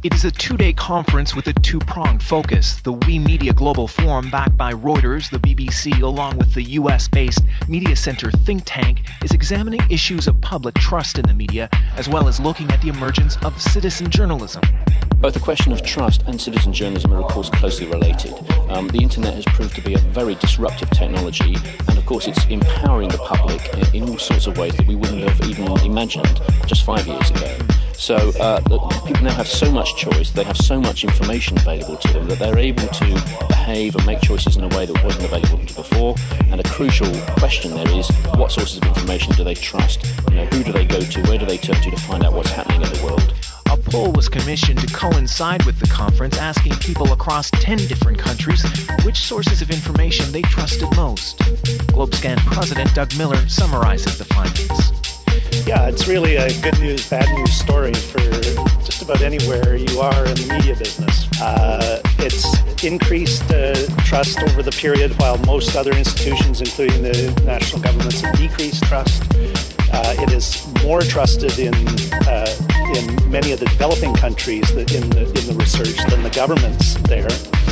It is a two-day conference with a two-pronged focus. The We Media Global Forum, backed by Reuters, the BBC, along with the US-based Media Center think tank, is examining issues of public trust in the media, as well as looking at the emergence of citizen journalism. Both the question of trust and citizen journalism are, of course, closely related. The internet has proved to be a very disruptive technology, and of course it's empowering the public in all sorts of ways that we wouldn't have even imagined just 5 years ago. So people now have so much choice, they have so much information available to them that they're able to behave and make choices in a way that wasn't available before. And a crucial question there is, what sources of information do they trust? Who do they go to? Where do they turn to find out what's happening in the world? A poll was commissioned to coincide with the conference, asking people across 10 different countries which sources of information they trusted most. GlobeScan President Doug Miller summarizes the findings. Yeah, it's really a good news, bad news story for just about anywhere you are in the media business. It's increased trust over the period, while most other institutions, including the national governments, have decreased trust. It is more trusted in many of the developing countries in the research than the governments there.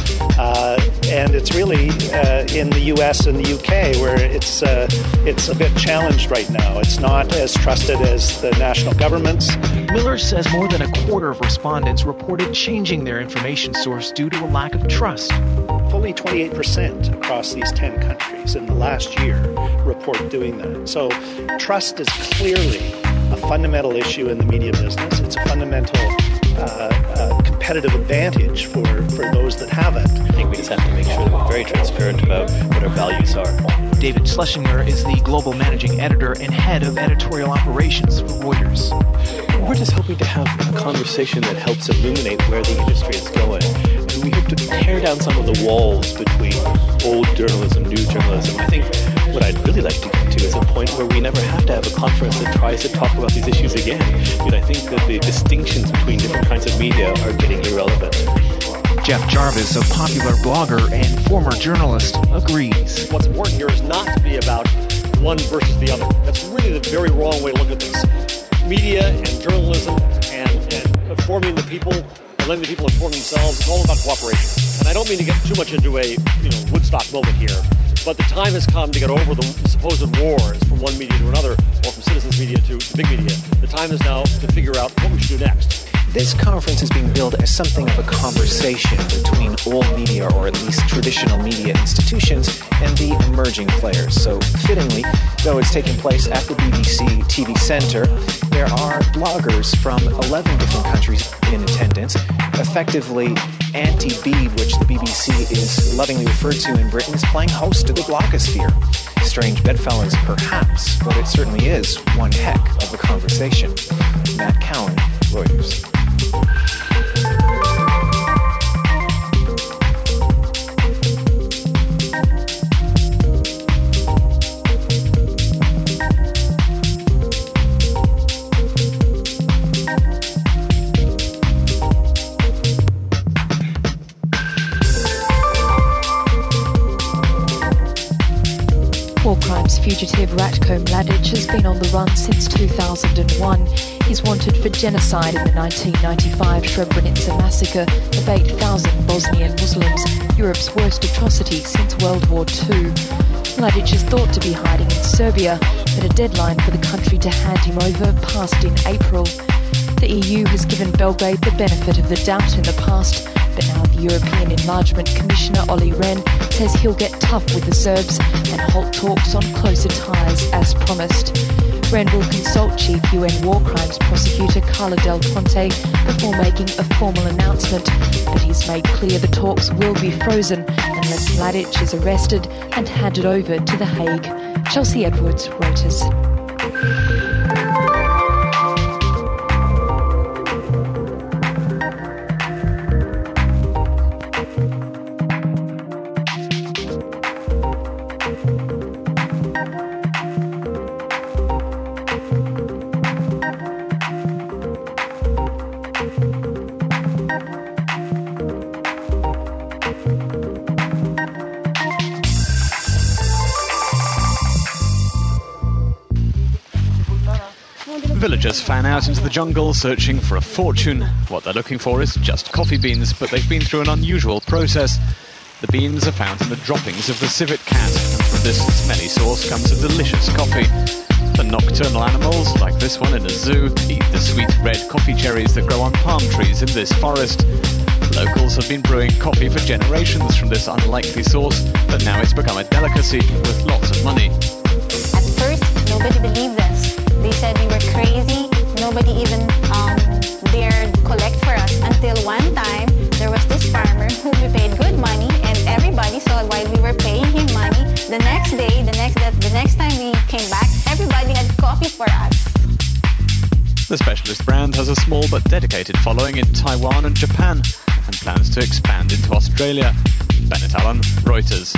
And it's really in the US and the UK where it's a bit challenged right now. It's not as trusted as the national governments. Miller says more than a quarter of respondents reported changing their information source due to a lack of trust. Fully 28% across these 10 countries in the last year report doing that. So trust is clearly a fundamental issue in the media business. It's a fundamental competitive advantage for those that have it. I think we just have to make sure that we're very transparent about what our values are. David Schlesinger is the global managing editor and head of editorial operations for Reuters. We're just hoping to have a conversation that helps illuminate where the industry is going. And we hope to tear down some of the walls between old journalism, new journalism. I think what I'd really like to get to is a point where we never have to have a conference that tries to talk about these issues again. I think that the distinctions between different kinds of media are getting irrelevant. Jeff Jarvis, a popular blogger and former journalist, agrees. What's important here is not to be about one versus the other. That's really the very wrong way to look at this. Media and journalism and informing the people and letting the people inform themselves, it's all about cooperation. And I don't mean to get too much into a Woodstock moment here, but the time has come to get over the supposed wars from one media to another, or from citizens media to big media. The time is now to figure out what we should do next. This conference is being billed as something of a conversation between old media, or at least traditional media institutions, and the emerging players. So fittingly, though it's taking place at the BBC TV Centre, there are bloggers from 11 different countries in attendance. Effectively, Auntie Bee, which the BBC is lovingly referred to in Britain, is playing host to the blogosphere. Strange bedfellows, perhaps, but it certainly is one heck of a conversation. Matt Cowan, Reuters. War crimes fugitive Ratko Mladic has been on the run since 2001. He's wanted for genocide in the 1995 Srebrenica massacre of 8,000 Bosnian Muslims, Europe's worst atrocity since World War II. Mladic is thought to be hiding in Serbia, but a deadline for the country to hand him over passed in April. The EU has given Belgrade the benefit of the doubt in the past, but now the European Enlargement Commissioner Olli Rehn says he'll get tough with the Serbs and halt talks on closer ties as promised. Rehn will consult Chief UN War Crimes Prosecutor Carla Del Ponte before making a formal announcement, but he's made clear the talks will be frozen unless Mladic is arrested and handed over to The Hague. Chelsea Edwards, Reuters. Villagers fan out into the jungle searching for a fortune. What they're looking for is just coffee beans, but they've been through an unusual process. The beans are found in the droppings of the civet cat, and from this smelly source comes a delicious coffee. The nocturnal animals, like this one in a zoo, eat the sweet red coffee cherries that grow on palm trees in this forest. Locals have been brewing coffee for generations from this unlikely source, but now it's become a delicacy with lots of money. At first, nobody believed us. They said we were crazy. Nobody even dared collect for us, until one time there was this farmer who we paid good money, and everybody saw while we were paying him money. The next day, the next time we came back, everybody had coffee for us. The specialist brand has a small but dedicated following in Taiwan and Japan, and plans to expand into Australia. Bennett Allen, Reuters.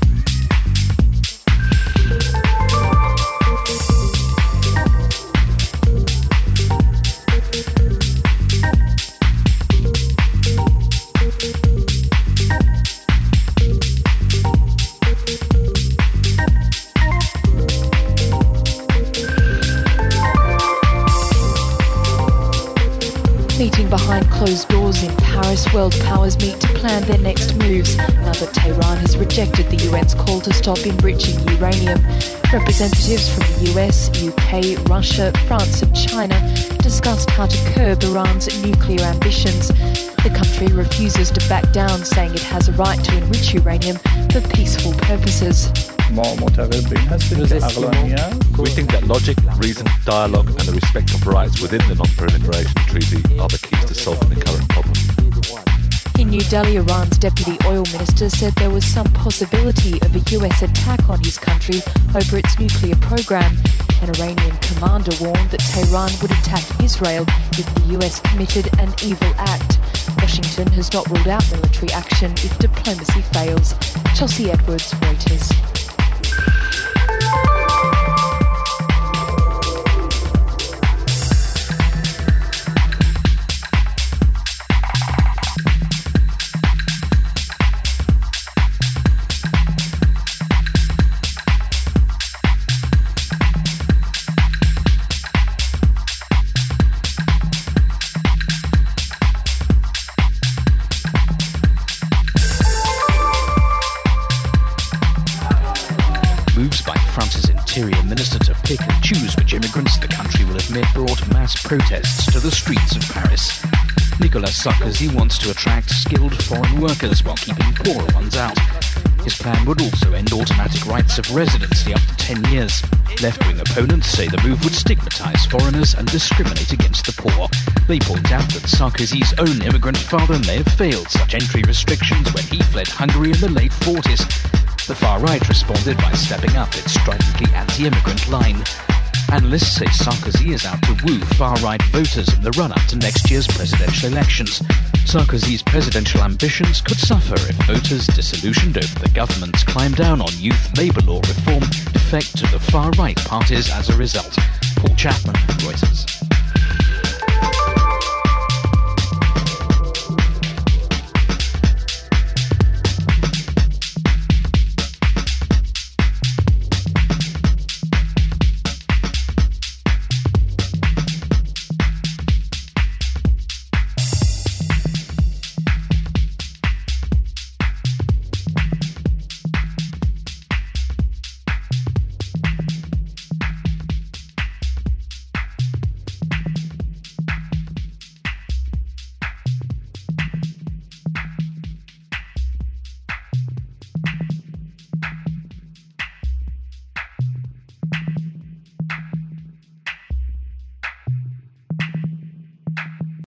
Meeting behind closed doors in Paris, world powers meet to plan their next moves now that Tehran has rejected the UN's call to stop enriching uranium. Representatives from the US, UK, Russia, France and China discussed how to curb Iran's nuclear ambitions. The country refuses to back down, saying it has a right to enrich uranium for peaceful purposes. We think that logic, reason, dialogue and the respect of rights within the Non-Proliferation Treaty are the keys to solving the current problem. In New Delhi, Iran's deputy oil minister said there was some possibility of a US attack on his country over its nuclear program. An Iranian commander warned that Tehran would attack Israel if the US committed an evil act. Washington has not ruled out military action if diplomacy fails. Chelsea Edwards, Reuters. Moves by France's Interior Minister to pick and choose which immigrants the country will admit brought mass protests to the streets of Paris. Nicolas Sarkozy wants to attract skilled foreign workers while keeping poorer ones out. His plan would also end automatic rights of residency after 10 years. Left-wing opponents say the move would stigmatise foreigners and discriminate against the poor. They point out that Sarkozy's own immigrant father may have failed such entry restrictions when he fled Hungary in the late 40s. The far right responded by stepping up its stridently anti-immigrant line. Analysts say Sarkozy is out to woo far-right voters in the run-up to next year's presidential elections. Sarkozy's presidential ambitions could suffer if voters disillusioned over the government's climb down on youth labour law reform defect to the far-right parties as a result. Paul Chapman, Reuters.